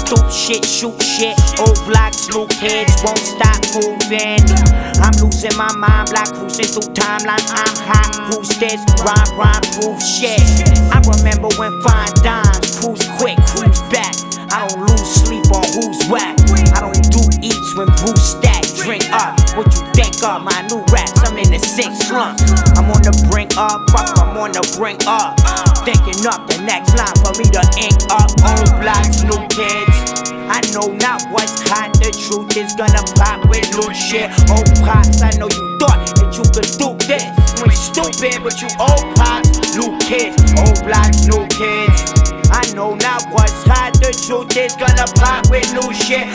stoop shit, shoot shit. Old blocks, new kids won't stop moving. I'm losing my mind, like cruising through timelines. I'm hot, who's this? Rhyme, proof shit. I remember when fine dimes, cruise quick, cruise back. I don't lose sleep on who's whack. I don't do eats when Bruce stack. Drink up, what you think of my new raps? I'm in the sick slump. I'm on the brink up, fuck, I'm on the brink up. Thinking up the next line for me to ink up. Old blocks, new kids. I know not what's hot, the truth is gonna pop with new shit. Old pops, I know you thought that you could do this. You ain't stupid, but you old pops, new kids. Old blocks, new kids. I know not what's hot, the truth is gonna pop with new shit.